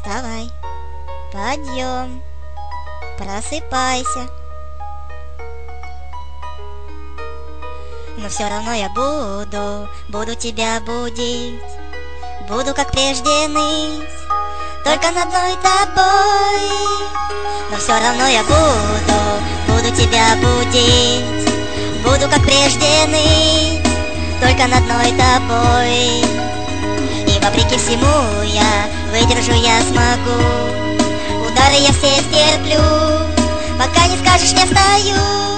Вставай, подъем, просыпайся. Но все равно я буду тебя будить. Буду, как прежде, ныть, только над одной тобой. Но все равно я буду тебя будить. Буду, как прежде, ныть, только над одной тобой. И вопреки всему я выдержу, я смогу. Удары я все стерплю, пока не скажешь, не встаю.